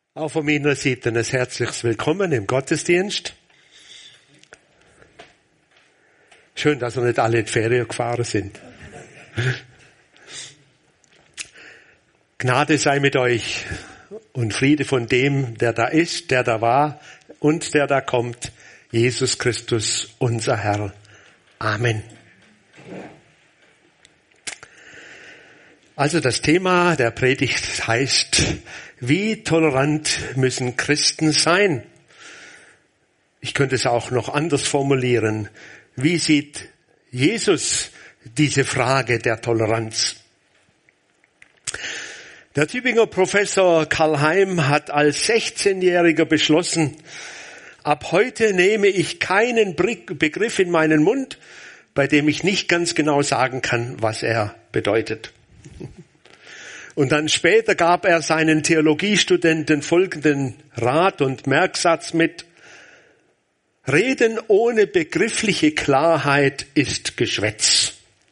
Auch von meiner Seite ein herzliches Willkommen im Gottesdienst. Schön, dass wir nicht alle in die Ferien gefahren sind. Gnade sei mit euch und Friede von dem, der da ist, der da war und der da kommt, Jesus Christus, unser Herr. Amen. Also das Thema der Predigt heißt: Wie tolerant müssen Christen sein? Ich könnte es auch noch anders formulieren. Wie sieht Jesus diese Frage der Toleranz? Der Tübinger Professor Karl Heim hat als 16-Jähriger beschlossen: Ab heute nehme ich keinen Begriff in meinen Mund, bei dem ich nicht ganz genau sagen kann, was er bedeutet. Und dann später gab er seinen Theologiestudenten folgenden Rat und Merksatz mit: Reden ohne begriffliche Klarheit ist Geschwätz.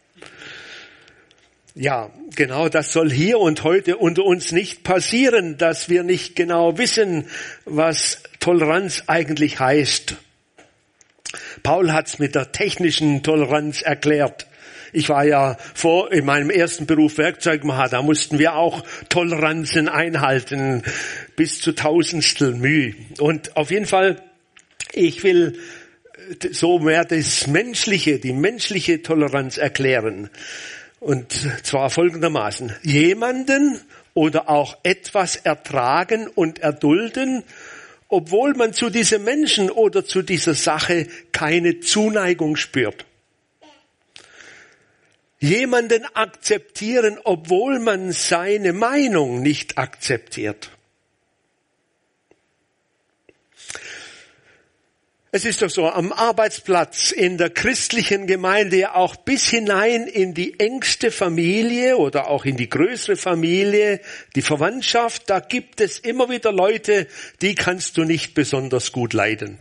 Ja, genau das soll hier und heute unter uns nicht passieren, dass wir nicht genau wissen, was Toleranz eigentlich heißt. Paul hat's mit der technischen Toleranz erklärt. Ich war ja in meinem ersten Beruf Werkzeugmacher, da mussten wir auch Toleranzen einhalten, bis zu Tausendstel Mühe. Und auf jeden Fall, ich will so mehr die menschliche Toleranz erklären. Und zwar folgendermaßen: Jemanden oder auch etwas ertragen und erdulden, obwohl man zu diesem Menschen oder zu dieser Sache keine Zuneigung spürt. Jemanden akzeptieren, obwohl man seine Meinung nicht akzeptiert. Es ist doch so, am Arbeitsplatz, in der christlichen Gemeinde, ja auch bis hinein in die engste Familie oder auch in die größere Familie, die Verwandtschaft, da gibt es immer wieder Leute, die kannst du nicht besonders gut leiden.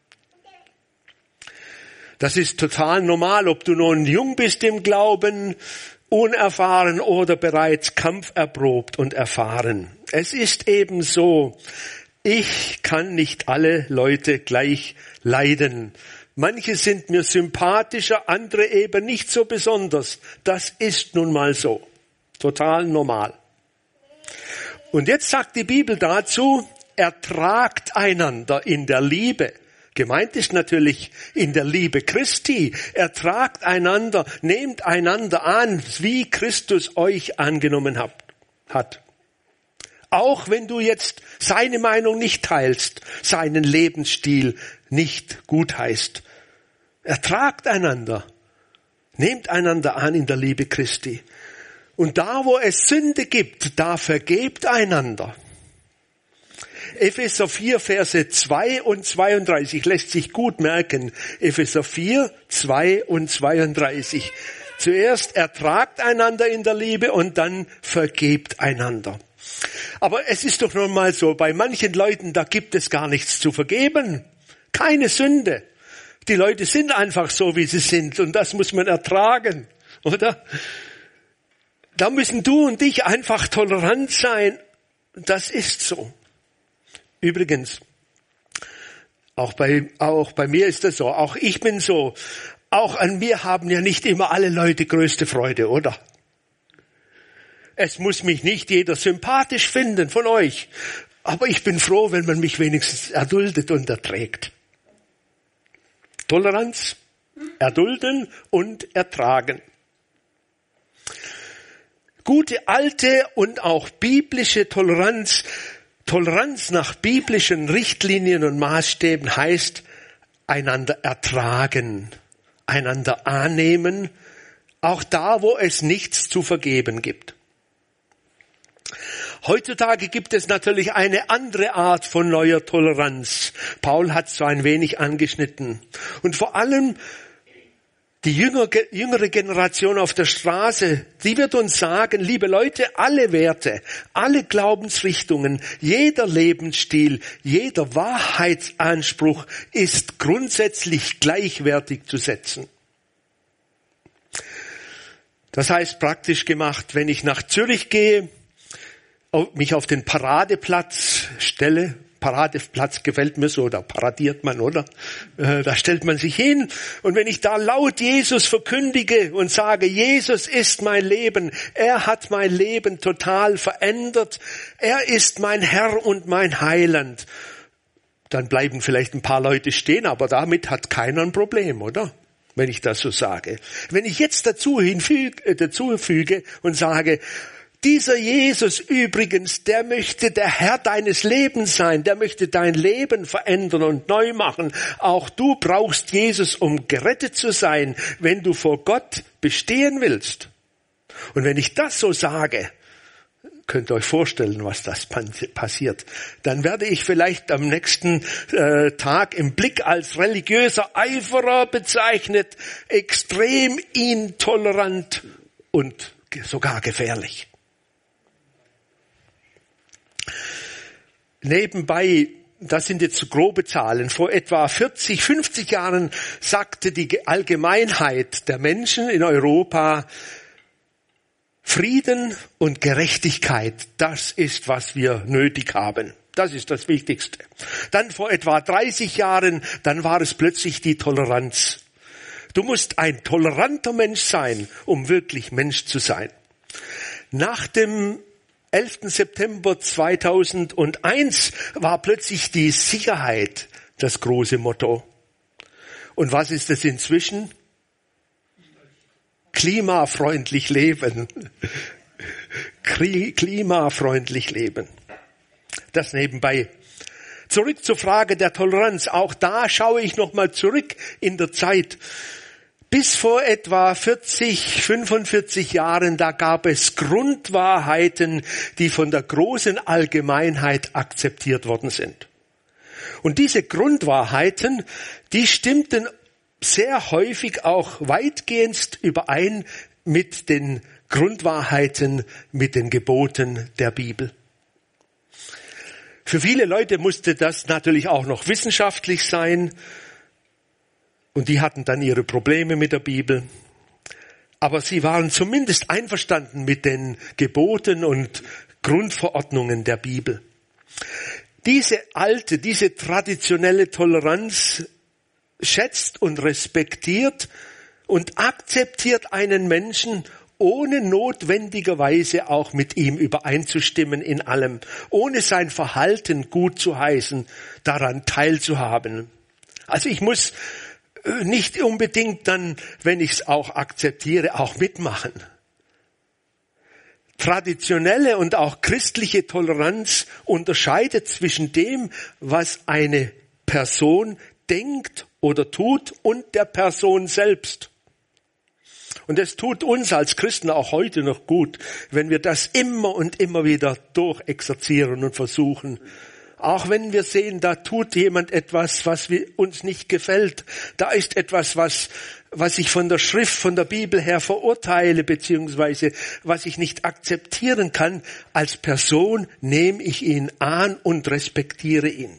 Das ist total normal, ob du nun jung bist im Glauben, unerfahren oder bereits kampferprobt und erfahren. Es ist eben so, ich kann nicht alle Leute gleich leiden. Manche sind mir sympathischer, andere eben nicht so besonders. Das ist nun mal so. Total normal. Und jetzt sagt die Bibel dazu: Ertragt einander in der Liebe. Gemeint ist natürlich in der Liebe Christi. Ertragt einander, nehmt einander an, wie Christus euch angenommen hat. Auch wenn du jetzt seine Meinung nicht teilst, seinen Lebensstil nicht gutheißt. Ertragt einander, nehmt einander an in der Liebe Christi. Und da, wo es Sünde gibt, da vergebt einander. Epheser 4, Verse 2 und 32 lässt sich gut merken. Epheser 4, 2 und 32. Zuerst ertragt einander in der Liebe und dann vergebt einander. Aber es ist doch nun mal so, bei manchen Leuten, da gibt es gar nichts zu vergeben. Keine Sünde. Die Leute sind einfach so, wie sie sind, und das muss man ertragen, oder? Da müssen du und ich einfach tolerant sein. Das ist so. Übrigens, auch bei mir ist das so. Auch ich bin so. Auch an mir haben ja nicht immer alle Leute größte Freude, oder? Es muss mich nicht jeder sympathisch finden von euch. Aber ich bin froh, wenn man mich wenigstens erduldet und erträgt. Toleranz, erdulden und ertragen. Gute alte und auch biblische Toleranz nach biblischen Richtlinien und Maßstäben heißt einander ertragen, einander annehmen, auch da, wo es nichts zu vergeben gibt. Heutzutage gibt es natürlich eine andere Art von neuer Toleranz. Paul hat es so ein wenig angeschnitten. Und vor allem die jüngere Generation auf der Straße, die wird uns sagen: Liebe Leute, alle Werte, alle Glaubensrichtungen, jeder Lebensstil, jeder Wahrheitsanspruch ist grundsätzlich gleichwertig zu setzen. Das heißt, praktisch gemacht, wenn ich nach Zürich gehe, mich auf den Paradeplatz stelle. Paradeplatz gefällt mir so, da paradiert man, oder? Da stellt man sich hin. Und wenn ich da laut Jesus verkündige und sage, Jesus ist mein Leben, er hat mein Leben total verändert, er ist mein Herr und mein Heiland, dann bleiben vielleicht ein paar Leute stehen, aber damit hat keiner ein Problem, oder? Wenn ich das so sage. Wenn ich jetzt dazu füge und sage, dieser Jesus übrigens, der möchte der Herr deines Lebens sein, der möchte dein Leben verändern und neu machen. Auch du brauchst Jesus, um gerettet zu sein, wenn du vor Gott bestehen willst. Und wenn ich das so sage, könnt ihr euch vorstellen, was das passiert. Dann werde ich vielleicht am nächsten Tag im Blick als religiöser Eiferer bezeichnet, extrem intolerant und sogar gefährlich. Nebenbei, das sind jetzt so grobe Zahlen, vor etwa 40, 50 Jahren sagte die Allgemeinheit der Menschen in Europa, Frieden und Gerechtigkeit, das ist, was wir nötig haben. Das ist das Wichtigste. Dann vor etwa 30 Jahren, dann war es plötzlich die Toleranz. Du musst ein toleranter Mensch sein, um wirklich Mensch zu sein. Nach dem 11. September 2001 war plötzlich die Sicherheit das große Motto. Und was ist es inzwischen? Klimafreundlich leben. Klimafreundlich leben. Das nebenbei. Zurück zur Frage der Toleranz. Auch da schaue ich nochmal zurück in der Zeit. Bis vor etwa 40, 45 Jahren, da gab es Grundwahrheiten, die von der großen Allgemeinheit akzeptiert worden sind. Und diese Grundwahrheiten, die stimmten sehr häufig auch weitgehend überein mit den Grundwahrheiten, mit den Geboten der Bibel. Für viele Leute musste das natürlich auch noch wissenschaftlich sein. Und die hatten dann ihre Probleme mit der Bibel. Aber sie waren zumindest einverstanden mit den Geboten und Grundverordnungen der Bibel. Diese alte, diese traditionelle Toleranz schätzt und respektiert und akzeptiert einen Menschen, ohne notwendigerweise auch mit ihm übereinzustimmen in allem, ohne sein Verhalten gut zu heißen, daran teilzuhaben. Also ich muss nicht unbedingt dann, wenn ich es auch akzeptiere, auch mitmachen. Traditionelle und auch christliche Toleranz unterscheidet zwischen dem, was eine Person denkt oder tut, und der Person selbst. Und es tut uns als Christen auch heute noch gut, wenn wir das immer und immer wieder durchexerzieren und versuchen. Auch wenn wir sehen, da tut jemand etwas, was uns nicht gefällt. Da ist etwas, was ich von der Schrift, von der Bibel her verurteile, beziehungsweise was ich nicht akzeptieren kann. Als Person nehme ich ihn an und respektiere ihn.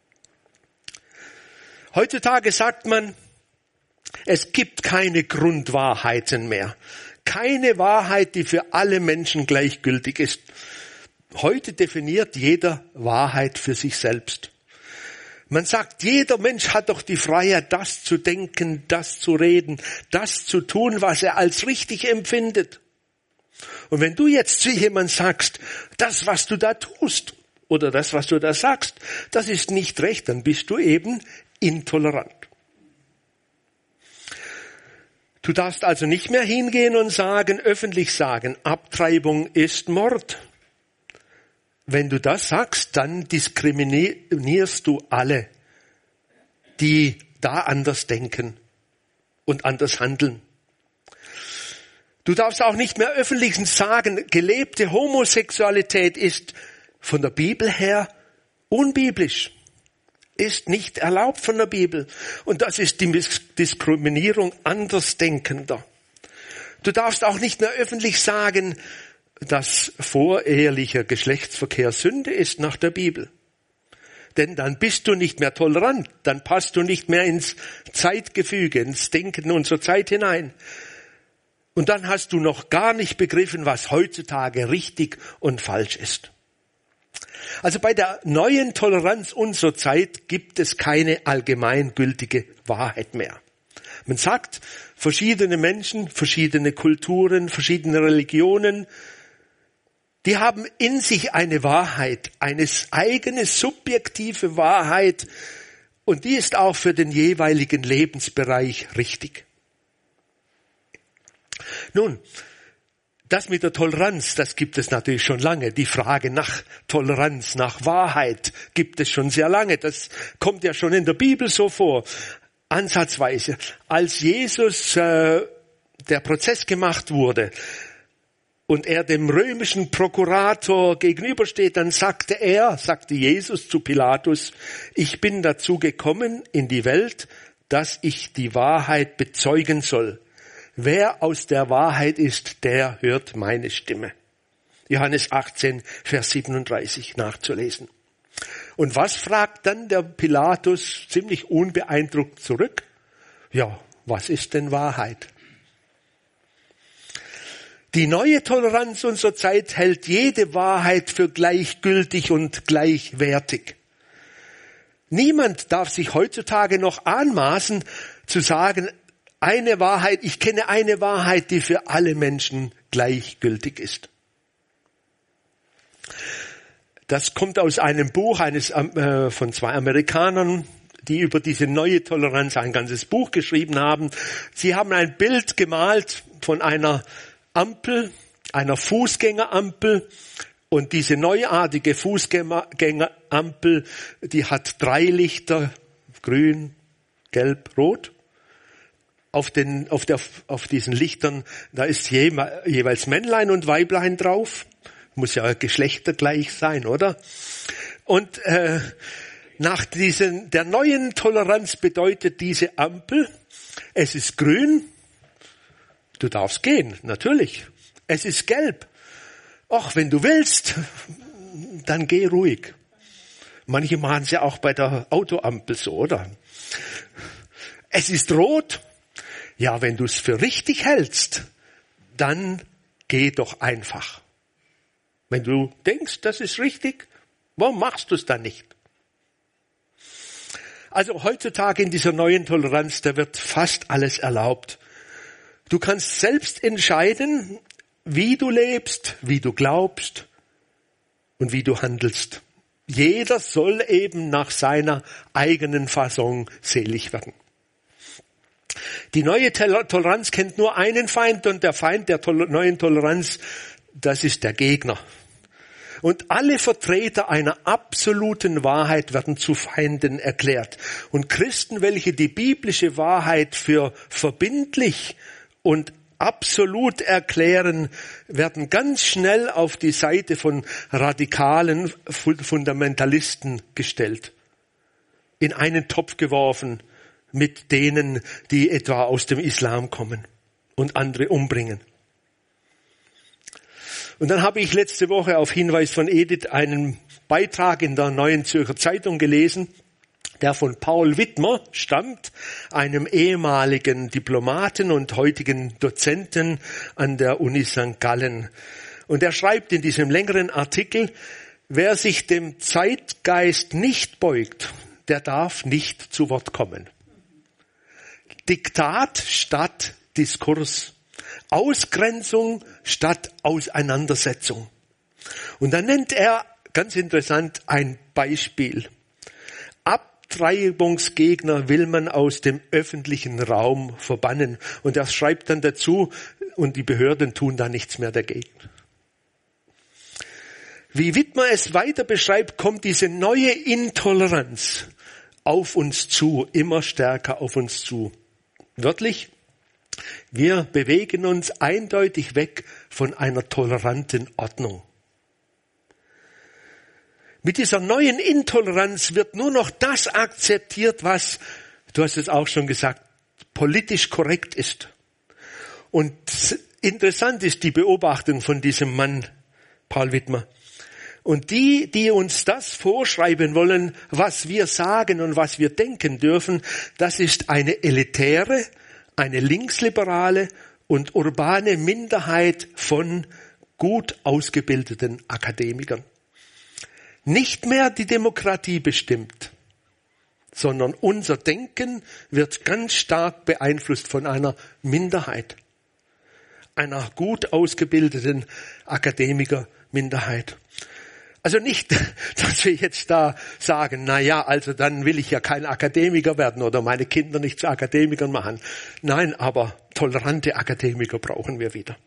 Heutzutage sagt man, es gibt keine Grundwahrheiten mehr. Keine Wahrheit, die für alle Menschen gleichgültig ist. Heute definiert jeder Wahrheit für sich selbst. Man sagt, jeder Mensch hat doch die Freiheit, das zu denken, das zu reden, das zu tun, was er als richtig empfindet. Und wenn du jetzt zu jemandem sagst, das, was du da tust, oder das, was du da sagst, das ist nicht recht, dann bist du eben intolerant. Du darfst also nicht mehr hingehen und sagen, öffentlich sagen, Abtreibung ist Mord. Wenn du das sagst, dann diskriminierst du alle, die da anders denken und anders handeln. Du darfst auch nicht mehr öffentlich sagen, gelebte Homosexualität ist von der Bibel her unbiblisch, ist nicht erlaubt von der Bibel. Und das ist die Diskriminierung Andersdenkender. Du darfst auch nicht mehr öffentlich sagen, dass vorehelicher Geschlechtsverkehr Sünde ist nach der Bibel. Denn dann bist du nicht mehr tolerant, dann passt du nicht mehr ins Zeitgefüge, ins Denken unserer Zeit hinein. Und dann hast du noch gar nicht begriffen, was heutzutage richtig und falsch ist. Also bei der neuen Toleranz unserer Zeit gibt es keine allgemeingültige Wahrheit mehr. Man sagt, verschiedene Menschen, verschiedene Kulturen, verschiedene Religionen, die haben in sich eine Wahrheit, eine eigene subjektive Wahrheit, und die ist auch für den jeweiligen Lebensbereich richtig. Nun, das mit der Toleranz, das gibt es natürlich schon lange. Die Frage nach Toleranz, nach Wahrheit gibt es schon sehr lange. Das kommt ja schon in der Bibel so vor. Ansatzweise. Als Jesus der Prozess gemacht wurde und er dem römischen Prokurator gegenübersteht, dann sagte Jesus zu Pilatus, ich bin dazu gekommen in die Welt, dass ich die Wahrheit bezeugen soll. Wer aus der Wahrheit ist, der hört meine Stimme. Johannes 18, Vers 37 nachzulesen. Und was fragt dann der Pilatus ziemlich unbeeindruckt zurück? Ja, was ist denn Wahrheit? Die neue Toleranz unserer Zeit hält jede Wahrheit für gleichgültig und gleichwertig. Niemand darf sich heutzutage noch anmaßen zu sagen, ich kenne eine Wahrheit, die für alle Menschen gleichgültig ist. Das kommt aus einem Buch von zwei Amerikanern, die über diese neue Toleranz ein ganzes Buch geschrieben haben. Sie haben ein Bild gemalt von einer Ampel, einer Fußgängerampel, und diese neuartige Fußgängerampel, die hat 3 Lichter, grün, gelb, rot. Auf diesen Lichtern, da ist jeweils Männlein und Weiblein drauf. Muss ja geschlechtergleich sein, oder? Und der neuen Toleranz bedeutet diese Ampel, es ist grün, du darfst gehen, natürlich. Es ist gelb. Ach, wenn du willst, dann geh ruhig. Manche machen es ja auch bei der Autoampel so, oder? Es ist rot. Ja, wenn du es für richtig hältst, dann geh doch einfach. Wenn du denkst, das ist richtig, warum machst du es dann nicht? Also heutzutage in dieser neuen Toleranz, da wird fast alles erlaubt. Du kannst selbst entscheiden, wie du lebst, wie du glaubst und wie du handelst. Jeder soll eben nach seiner eigenen Fasson selig werden. Die neue Toleranz kennt nur einen Feind, und der Feind der neuen Toleranz, das ist der Gegner. Und alle Vertreter einer absoluten Wahrheit werden zu Feinden erklärt. Und Christen, welche die biblische Wahrheit für verbindlich und absolut erklären, werden ganz schnell auf die Seite von radikalen Fundamentalisten gestellt, in einen Topf geworfen mit denen, die etwa aus dem Islam kommen und andere umbringen. Und dann habe ich letzte Woche auf Hinweis von Edith einen Beitrag in der Neuen Zürcher Zeitung gelesen, der von Paul Wittmer stammt, einem ehemaligen Diplomaten und heutigen Dozenten an der Uni St. Gallen. Und er schreibt in diesem längeren Artikel, wer sich dem Zeitgeist nicht beugt, der darf nicht zu Wort kommen. Diktat statt Diskurs. Ausgrenzung statt Auseinandersetzung. Und dann nennt er, ganz interessant, ein Beispiel. Abtreibungsgegner will man aus dem öffentlichen Raum verbannen. Und er schreibt dann dazu, und die Behörden tun da nichts mehr dagegen. Wie Wittmer es weiter beschreibt, kommt diese neue Intoleranz auf uns zu, immer stärker auf uns zu. Wörtlich, wir bewegen uns eindeutig weg von einer toleranten Ordnung. Mit dieser neuen Intoleranz wird nur noch das akzeptiert, was, du hast es auch schon gesagt, politisch korrekt ist. Und interessant ist die Beobachtung von diesem Mann, Paul Wittmer. Und die uns das vorschreiben wollen, was wir sagen und was wir denken dürfen, das ist eine elitäre, eine linksliberale und urbane Minderheit von gut ausgebildeten Akademikern. nicht mehr die Demokratie bestimmt, sondern unser Denken wird ganz stark beeinflusst von einer Minderheit, einer gut ausgebildeten Akademiker-Minderheit. Also nicht, dass wir jetzt da sagen, na ja, also dann will ich ja kein Akademiker werden oder meine Kinder nicht zu Akademikern machen. Nein, aber tolerante Akademiker brauchen wir wieder.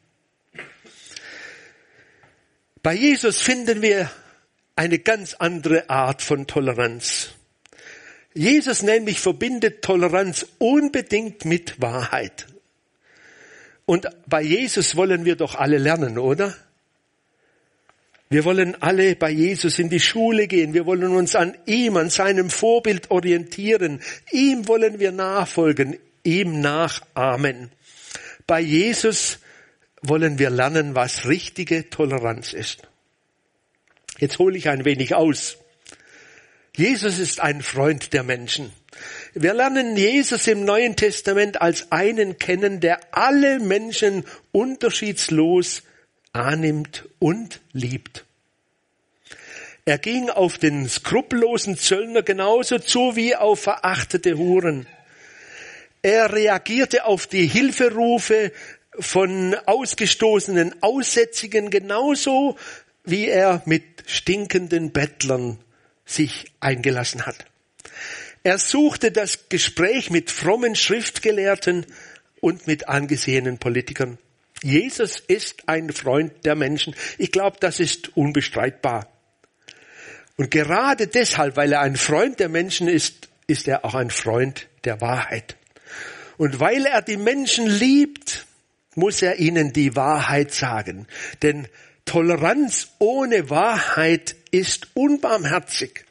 Bei Jesus finden wir eine ganz andere Art von Toleranz. Jesus nämlich verbindet Toleranz unbedingt mit Wahrheit. Und bei Jesus wollen wir doch alle lernen, oder? Wir wollen alle bei Jesus in die Schule gehen. Wir wollen uns an ihm, an seinem Vorbild orientieren. Ihm wollen wir nachfolgen, ihm nachahmen. Bei Jesus wollen wir lernen, was richtige Toleranz ist. Jetzt hole ich ein wenig aus. Jesus ist ein Freund der Menschen. Wir lernen Jesus im Neuen Testament als einen kennen, der alle Menschen unterschiedslos annimmt und liebt. Er ging auf den skrupellosen Zöllner genauso zu wie auf verachtete Huren. Er reagierte auf die Hilferufe von ausgestoßenen Aussätzigen genauso, wie er mit stinkenden Bettlern sich eingelassen hat. Er suchte das Gespräch mit frommen Schriftgelehrten und mit angesehenen Politikern. Jesus ist ein Freund der Menschen. Ich glaube, das ist unbestreitbar. Und gerade deshalb, weil er ein Freund der Menschen ist, ist er auch ein Freund der Wahrheit. Und weil er die Menschen liebt, muss er ihnen die Wahrheit sagen. Denn Toleranz ohne Wahrheit ist unbarmherzig.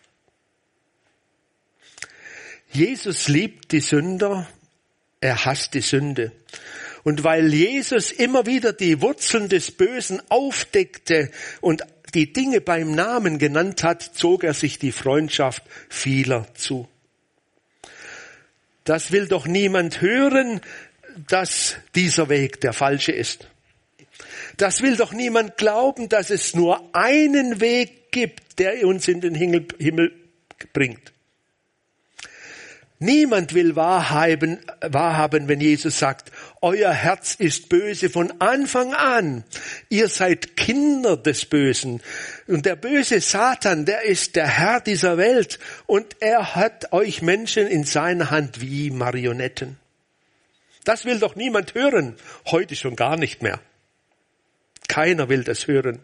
Jesus liebt die Sünder, er hasst die Sünde. Und weil Jesus immer wieder die Wurzeln des Bösen aufdeckte und die Dinge beim Namen genannt hat, zog er sich die Freundschaft vieler zu. Das will doch niemand hören, dass dieser Weg der falsche ist. Das will doch niemand glauben, dass es nur einen Weg gibt, der uns in den Himmel bringt. Niemand will wahrhaben, wenn Jesus sagt, euer Herz ist böse von Anfang an. Ihr seid Kinder des Bösen. Und der böse Satan, der ist der Herr dieser Welt. Und er hat euch Menschen in seiner Hand wie Marionetten. Das will doch niemand hören. Heute schon gar nicht mehr. Keiner will das hören.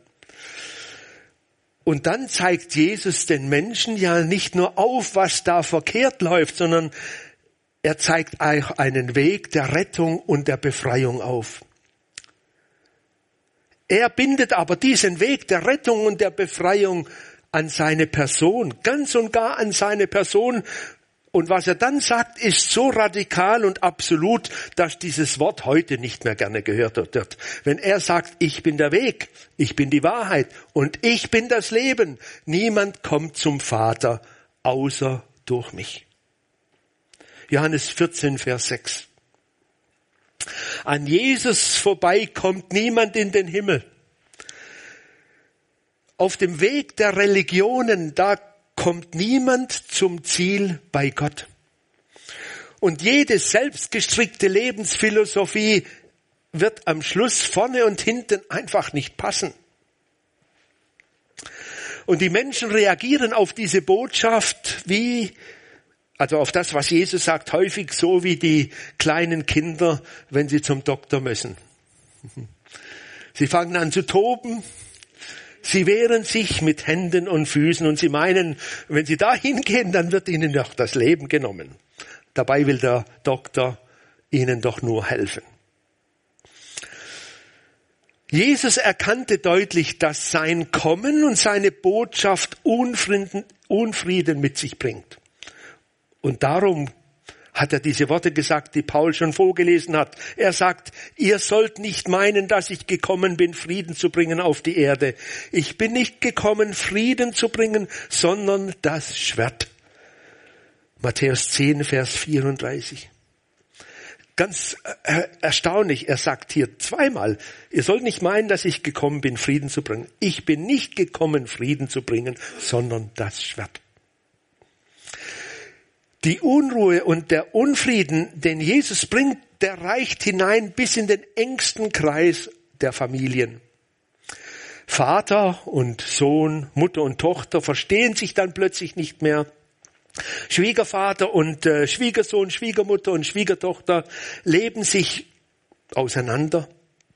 Und dann zeigt Jesus den Menschen ja nicht nur auf, was da verkehrt läuft, sondern er zeigt auch einen Weg der Rettung und der Befreiung auf. Er bindet aber diesen Weg der Rettung und der Befreiung an seine Person, ganz und gar an seine Person. Und was er dann sagt, ist so radikal und absolut, dass dieses Wort heute nicht mehr gerne gehört wird. Wenn er sagt, ich bin der Weg, ich bin die Wahrheit und ich bin das Leben. Niemand kommt zum Vater außer durch mich. Johannes 14, Vers 6. An Jesus vorbei kommt niemand in den Himmel. Auf dem Weg der Religionen, da kommt niemand zum Ziel bei Gott. Und jede selbstgestrickte Lebensphilosophie wird am Schluss vorne und hinten einfach nicht passen. Und die Menschen reagieren auf diese Botschaft also auf das, was Jesus sagt, häufig so wie die kleinen Kinder, wenn sie zum Doktor müssen. Sie fangen an zu toben. Sie wehren sich mit Händen und Füßen und sie meinen, wenn sie da hingehen, dann wird ihnen doch das Leben genommen. Dabei will der Doktor ihnen doch nur helfen. Jesus erkannte deutlich, dass sein Kommen und seine Botschaft Unfrieden mit sich bringt. Und darum hat er diese Worte gesagt, die Paul schon vorgelesen hat. Er sagt, ihr sollt nicht meinen, dass ich gekommen bin, Frieden zu bringen auf die Erde. Ich bin nicht gekommen, Frieden zu bringen, sondern das Schwert. Matthäus 10, Vers 34. Ganz erstaunlich, er sagt hier zweimal, ihr sollt nicht meinen, dass ich gekommen bin, Frieden zu bringen. Ich bin nicht gekommen, Frieden zu bringen, sondern das Schwert. Die Unruhe und der Unfrieden, den Jesus bringt, der reicht hinein bis in den engsten Kreis der Familien. Vater und Sohn, Mutter und Tochter verstehen sich dann plötzlich nicht mehr. Schwiegervater und Schwiegersohn, Schwiegermutter und Schwiegertochter leben sich auseinander.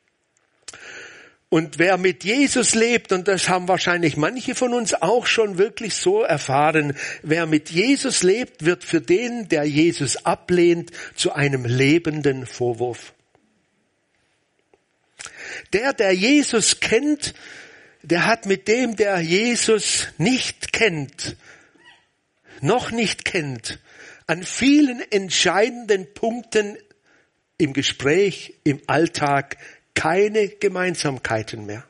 Und wer mit Jesus lebt, und das haben wahrscheinlich manche von uns auch schon wirklich so erfahren, wer mit Jesus lebt, wird für den, der Jesus ablehnt, zu einem lebenden Vorwurf. Der Jesus kennt, der hat mit dem, der Jesus nicht kennt, noch nicht kennt, an vielen entscheidenden Punkten im Gespräch, im Alltag keine Gemeinsamkeiten mehr.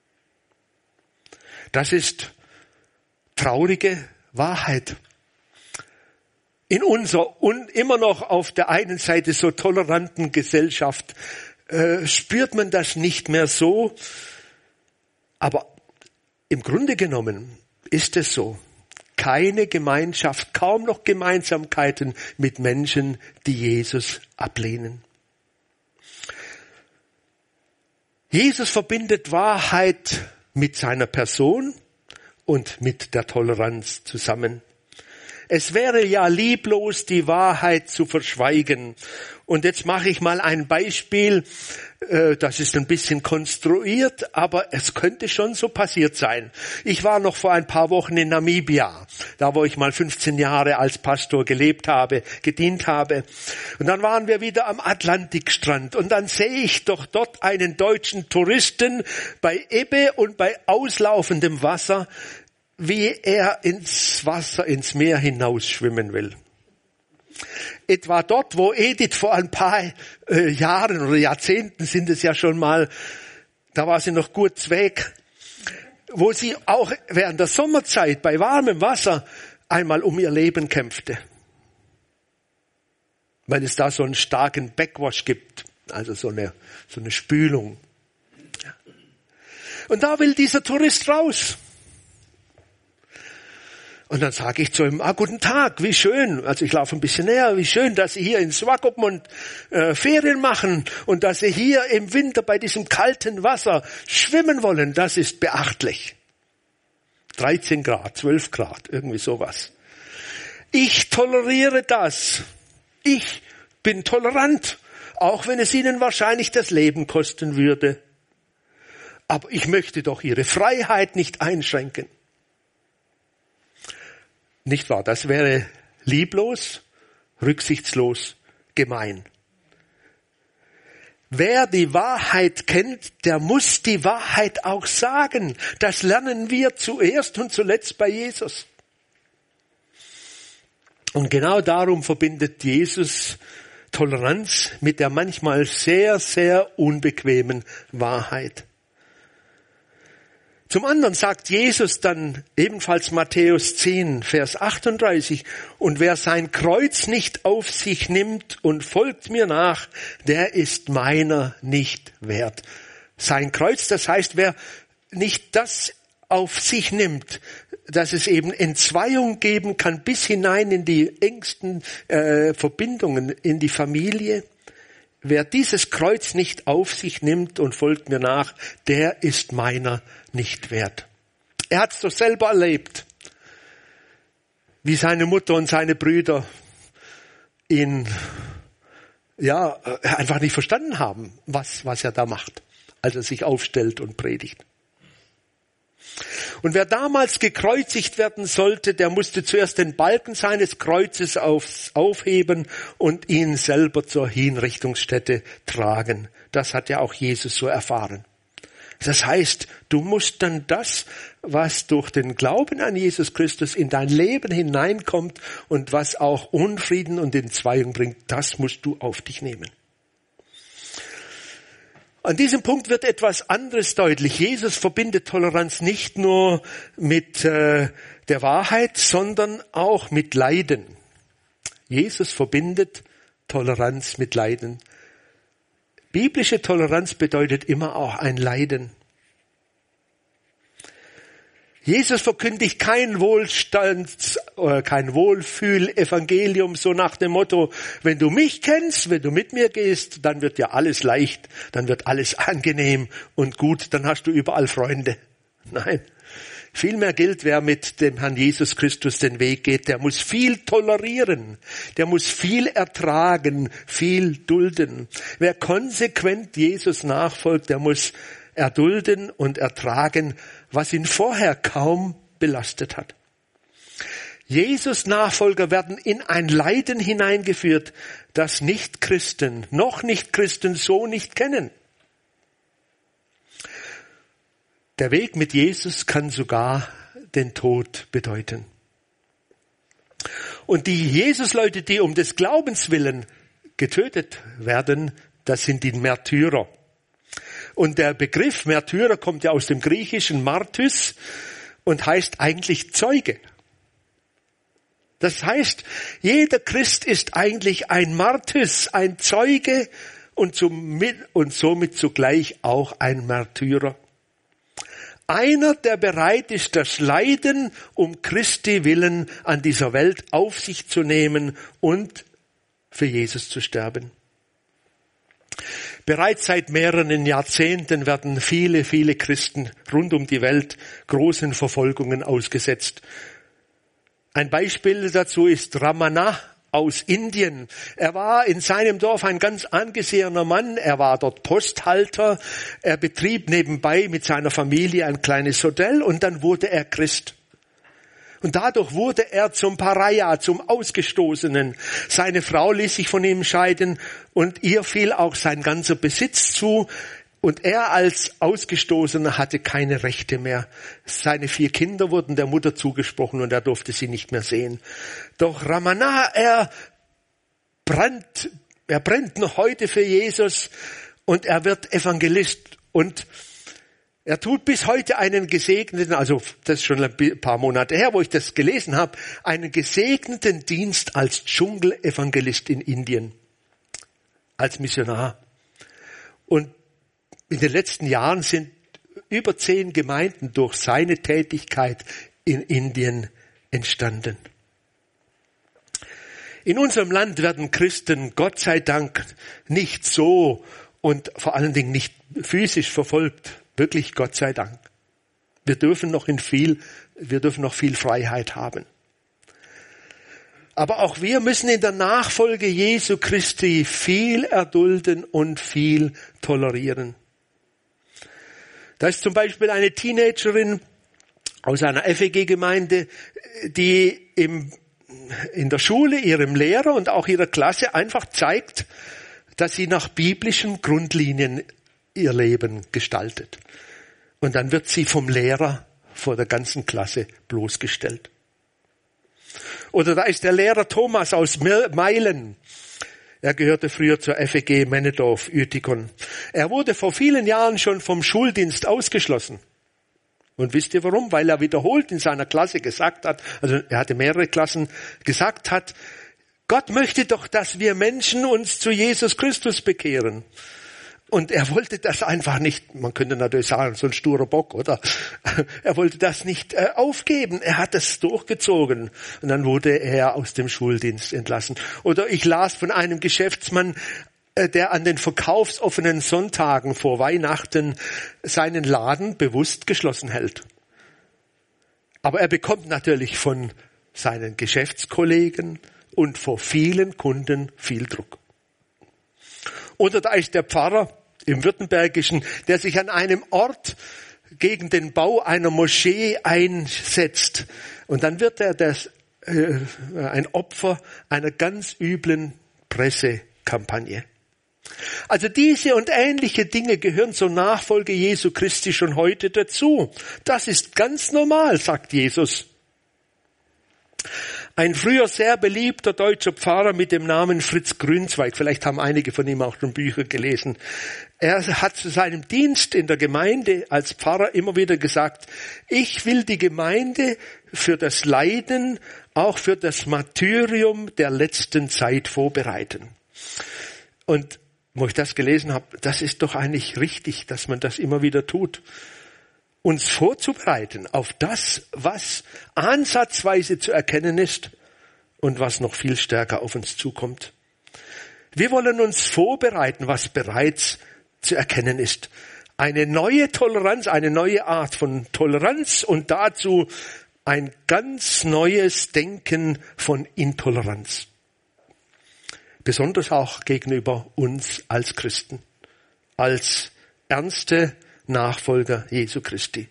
Das ist traurige Wahrheit. In unserer immer noch auf der einen Seite so toleranten Gesellschaft spürt man das nicht mehr so. Aber im Grunde genommen ist es so. Keine Gemeinschaft, kaum noch Gemeinsamkeiten mit Menschen, die Jesus ablehnen. Jesus verbindet Wahrheit mit seiner Person und mit der Toleranz zusammen. Es wäre ja lieblos, die Wahrheit zu verschweigen. Und jetzt mache ich mal ein Beispiel, das ist ein bisschen konstruiert, aber es könnte schon so passiert sein. Ich war noch vor ein paar Wochen in Namibia, da wo ich mal 15 Jahre als Pastor gelebt habe, gedient habe. Und dann waren wir wieder am Atlantikstrand und dann sehe ich doch dort einen deutschen Touristen bei Ebbe und bei auslaufendem Wasser, wie er ins Wasser, ins Meer hinausschwimmen will. Etwa dort, wo Edith vor ein paar Jahren oder Jahrzehnten sind es ja schon mal, da war sie noch gut weg, wo sie auch während der Sommerzeit bei warmem Wasser einmal um ihr Leben kämpfte. Weil es da so einen starken Backwash gibt, also so eine Spülung. Und da will dieser Tourist raus. Und dann sage ich zu ihm, guten Tag, wie schön, also ich laufe ein bisschen näher, wie schön, dass Sie hier in Swakopmund Ferien machen und dass Sie hier im Winter bei diesem kalten Wasser schwimmen wollen, das ist beachtlich. 13 Grad, 12 Grad, irgendwie sowas. Ich toleriere das. Ich bin tolerant, auch wenn es Ihnen wahrscheinlich das Leben kosten würde. Aber ich möchte doch Ihre Freiheit nicht einschränken. Nicht wahr? Das wäre lieblos, rücksichtslos, gemein. Wer die Wahrheit kennt, der muss die Wahrheit auch sagen. Das lernen wir zuerst und zuletzt bei Jesus. Und genau darum verbindet Jesus Toleranz mit der manchmal sehr, sehr unbequemen Wahrheit. Zum anderen sagt Jesus dann ebenfalls Matthäus 10, Vers 38, und wer sein Kreuz nicht auf sich nimmt und folgt mir nach, der ist meiner nicht wert. Sein Kreuz, das heißt, wer nicht das auf sich nimmt, dass es eben Entzweiung geben kann bis hinein in die engsten Verbindungen in die Familie. Wer dieses Kreuz nicht auf sich nimmt und folgt mir nach, der ist meiner nicht wert. Er hat es doch selber erlebt, wie seine Mutter und seine Brüder ihn einfach nicht verstanden haben, was er da macht, als er sich aufstellt und predigt. Und wer damals gekreuzigt werden sollte, der musste zuerst den Balken seines Kreuzes aufheben und ihn selber zur Hinrichtungsstätte tragen. Das hat ja auch Jesus so erfahren. Das heißt, du musst dann das, was durch den Glauben an Jesus Christus in dein Leben hineinkommt und was auch Unfrieden und Entzweiung bringt, das musst du auf dich nehmen. An diesem Punkt wird etwas anderes deutlich. Jesus verbindet Toleranz nicht nur mit der Wahrheit, sondern auch mit Leiden. Jesus verbindet Toleranz mit Leiden. Biblische Toleranz bedeutet immer auch ein Leiden. Jesus verkündigt kein kein Wohlfühl-Evangelium, so nach dem Motto, wenn du mich kennst, wenn du mit mir gehst, dann wird dir alles leicht, dann wird alles angenehm und gut, dann hast du überall Freunde. Nein. Vielmehr gilt, wer mit dem Herrn Jesus Christus den Weg geht, der muss viel tolerieren, der muss viel ertragen, viel dulden. Wer konsequent Jesus nachfolgt, der muss erdulden und ertragen, was ihn vorher kaum belastet hat. Jesus-Nachfolger werden in ein Leiden hineingeführt, das Nichtchristen, noch Nichtchristen so nicht kennen. Der Weg mit Jesus kann sogar den Tod bedeuten. Und die Jesus-Leute, die um des Glaubens willen getötet werden, das sind die Märtyrer. Und der Begriff Märtyrer kommt ja aus dem griechischen Martys und heißt eigentlich Zeuge. Das heißt, jeder Christ ist eigentlich ein Martys, ein Zeuge und somit zugleich auch ein Märtyrer. Einer, der bereit ist, das Leiden um Christi willen an dieser Welt auf sich zu nehmen und für Jesus zu sterben. Bereits seit mehreren Jahrzehnten werden viele, viele Christen rund um die Welt großen Verfolgungen ausgesetzt. Ein Beispiel dazu ist Ramana aus Indien. Er war in seinem Dorf ein ganz angesehener Mann. Er war dort Posthalter. Er betrieb nebenbei mit seiner Familie ein kleines Hotel und dann wurde er Christ. Und dadurch wurde er zum Pariah, zum Ausgestoßenen. Seine Frau ließ sich von ihm scheiden und ihr fiel auch sein ganzer Besitz zu. Und er als Ausgestoßener hatte keine Rechte mehr. Seine 4 Kinder wurden der Mutter zugesprochen und er durfte sie nicht mehr sehen. Doch Ramana, er brennt noch heute für Jesus und er wird Evangelist. Und er tut bis heute einen gesegneten, also das ist schon ein paar Monate her, wo ich das gelesen habe, einen gesegneten Dienst als Dschungelevangelist in Indien, als Missionar. Und in den letzten Jahren sind über 10 Gemeinden durch seine Tätigkeit in Indien entstanden. In unserem Land werden Christen, Gott sei Dank, nicht so und vor allen Dingen nicht physisch verfolgt. Wirklich Gott sei Dank. Wir dürfen noch viel Freiheit haben. Aber auch wir müssen in der Nachfolge Jesu Christi viel erdulden und viel tolerieren. Da ist zum Beispiel eine Teenagerin aus einer FEG-Gemeinde, die in der Schule ihrem Lehrer und auch ihrer Klasse einfach zeigt, dass sie nach biblischen Grundlinien ihr Leben gestaltet. Und dann wird sie vom Lehrer vor der ganzen Klasse bloßgestellt. Oder da ist der Lehrer Thomas aus Meilen. Er gehörte früher zur FEG Männedorf, Uetikon. Er wurde vor vielen Jahren schon vom Schuldienst ausgeschlossen. Und wisst ihr warum? Weil er wiederholt in seiner Klasse gesagt hat, also er hatte mehrere Klassen, gesagt hat, Gott möchte doch, dass wir Menschen uns zu Jesus Christus bekehren. Und er wollte das einfach nicht, man könnte natürlich sagen, so ein sturer Bock, oder? Er wollte das nicht aufgeben. Er hat es durchgezogen. Und dann wurde er aus dem Schuldienst entlassen. Oder ich las von einem Geschäftsmann, der an den verkaufsoffenen Sonntagen vor Weihnachten seinen Laden bewusst geschlossen hält. Aber er bekommt natürlich von seinen Geschäftskollegen und vor vielen Kunden viel Druck. Oder da ist der Pfarrer im Württembergischen, der sich an einem Ort gegen den Bau einer Moschee einsetzt. Und dann wird er ein Opfer einer ganz üblen Pressekampagne. Also diese und ähnliche Dinge gehören zur Nachfolge Jesu Christi schon heute dazu. Das ist ganz normal, sagt Jesus. Ein früher sehr beliebter deutscher Pfarrer mit dem Namen Fritz Grünzweig, vielleicht haben einige von ihm auch schon Bücher gelesen, er hat zu seinem Dienst in der Gemeinde als Pfarrer immer wieder gesagt, ich will die Gemeinde für das Leiden, auch für das Martyrium der letzten Zeit vorbereiten. Und wo ich das gelesen habe, das ist doch eigentlich richtig, dass man das immer wieder tut. Uns vorzubereiten auf das, was ansatzweise zu erkennen ist und was noch viel stärker auf uns zukommt. Wir wollen uns vorbereiten, was bereits zu erkennen ist. Eine neue Toleranz, eine neue Art von Toleranz und dazu ein ganz neues Denken von Intoleranz. Besonders auch gegenüber uns als Christen, als ernste Nachfolger Jesu Christi.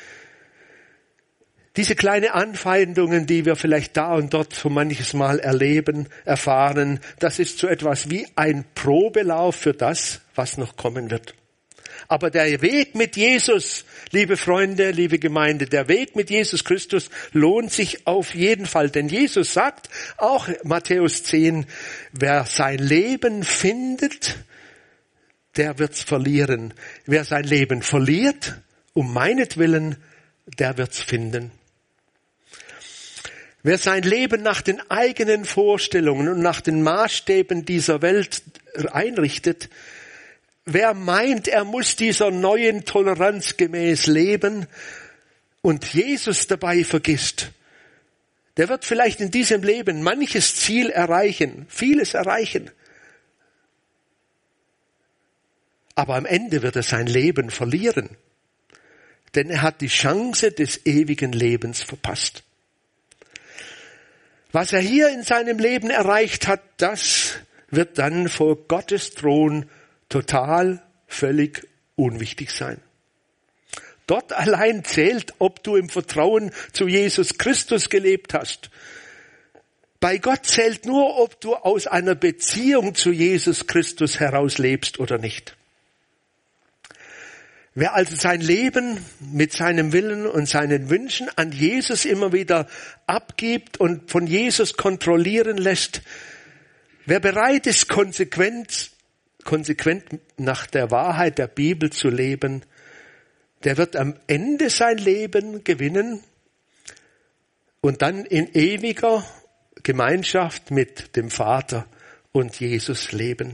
Diese kleinen Anfeindungen, die wir vielleicht da und dort so manches Mal erfahren, das ist so etwas wie ein Probelauf für das, was noch kommen wird. Aber der Weg mit Jesus, liebe Freunde, liebe Gemeinde, der Weg mit Jesus Christus lohnt sich auf jeden Fall. Denn Jesus sagt, auch Matthäus 10, wer sein Leben findet, der wird's verlieren. Wer sein Leben verliert, um meinetwillen, der wird's finden. Wer sein Leben nach den eigenen Vorstellungen und nach den Maßstäben dieser Welt einrichtet, wer meint, er muss dieser neuen Toleranz gemäß leben und Jesus dabei vergisst, der wird vielleicht in diesem Leben manches Ziel erreichen, vieles erreichen. Aber am Ende wird er sein Leben verlieren, denn er hat die Chance des ewigen Lebens verpasst. Was er hier in seinem Leben erreicht hat, das wird dann vor Gottes Thron total, völlig unwichtig sein. Dort allein zählt, ob du im Vertrauen zu Jesus Christus gelebt hast. Bei Gott zählt nur, ob du aus einer Beziehung zu Jesus Christus heraus lebst oder nicht. Wer also sein Leben mit seinem Willen und seinen Wünschen an Jesus immer wieder abgibt und von Jesus kontrollieren lässt, wer bereit ist, konsequent nach der Wahrheit der Bibel zu leben, der wird am Ende sein Leben gewinnen und dann in ewiger Gemeinschaft mit dem Vater und Jesus leben.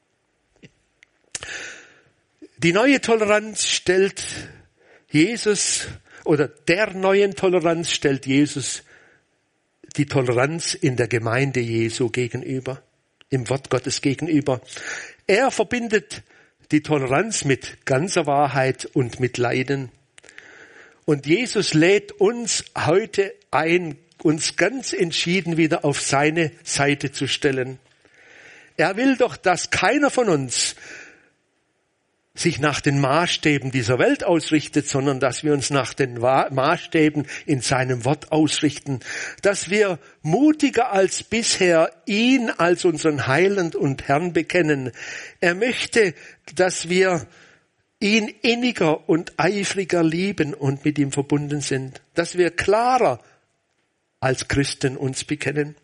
Die neue Toleranz stellt Jesus, oder der neuen Toleranz stellt Jesus die Toleranz in der Gemeinde Jesu gegenüber, im Wort Gottes gegenüber. Er verbindet die Toleranz mit ganzer Wahrheit und mit Leiden. Und Jesus lädt uns heute ein, uns ganz entschieden wieder auf seine Seite zu stellen. Er will doch, dass keiner von uns sich nach den Maßstäben dieser Welt ausrichtet, sondern dass wir uns nach den Maßstäben in seinem Wort ausrichten, dass wir mutiger als bisher ihn als unseren Heiland und Herrn bekennen. Er möchte, dass wir ihn inniger und eifriger lieben und mit ihm verbunden sind, dass wir klarer als Christen uns bekennen.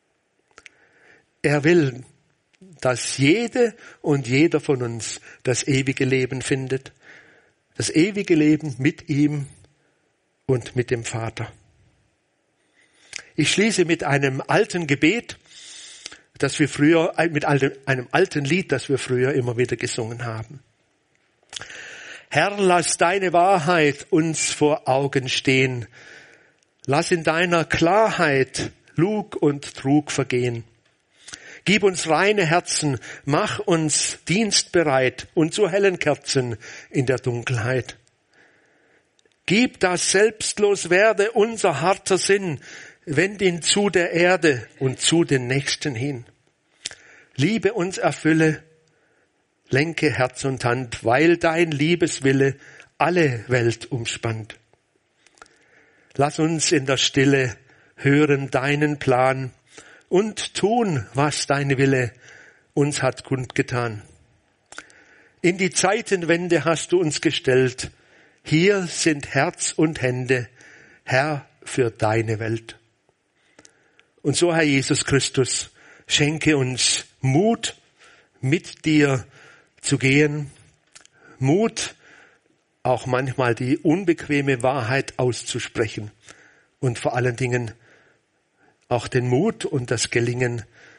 Er will, dass jede und jeder von uns das ewige Leben findet. Das ewige Leben mit ihm und mit dem Vater. Ich schließe mit einem alten Gebet, das wir früher, mit einem alten Lied, das wir früher immer wieder gesungen haben. Herr, lass deine Wahrheit uns vor Augen stehen. Lass in deiner Klarheit Lug und Trug vergehen. Gib uns reine Herzen, mach uns dienstbereit und zu hellen Kerzen in der Dunkelheit. Gib, dass selbstlos werde unser harter Sinn, wend ihn zu der Erde und zu den Nächsten hin. Liebe uns erfülle, lenke Herz und Hand, weil dein Liebeswille alle Welt umspannt. Lass uns in der Stille hören deinen Plan und tun, was dein Wille uns hat kundgetan. In die Zeitenwende hast du uns gestellt. Hier sind Herz und Hände, Herr, für deine Welt. Und so, Herr Jesus Christus, schenke uns Mut, mit dir zu gehen, Mut, auch manchmal die unbequeme Wahrheit auszusprechen und vor allen Dingen auch den Mut und das Gelingen,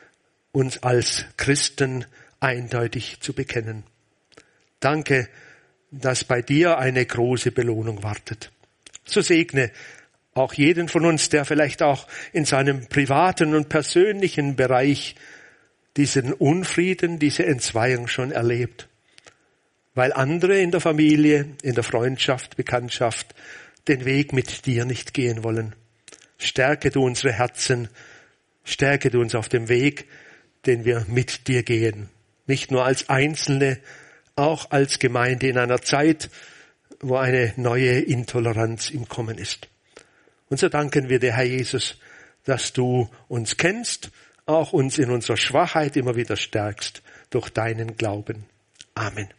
uns als Christen eindeutig zu bekennen. Danke, dass bei dir eine große Belohnung wartet. So segne auch jeden von uns, der vielleicht auch in seinem privaten und persönlichen Bereich diesen Unfrieden, diese Entzweiung schon erlebt. Weil andere in der Familie, in der Freundschaft, Bekanntschaft den Weg mit dir nicht gehen wollen. Stärke du unsere Herzen, stärke du uns auf dem Weg, den wir mit dir gehen. Nicht nur als Einzelne, auch als Gemeinde in einer Zeit, wo eine neue Intoleranz im Kommen ist. Und so danken wir dir, Herr Jesus, dass du uns kennst, auch uns in unserer Schwachheit immer wieder stärkst durch deinen Glauben. Amen.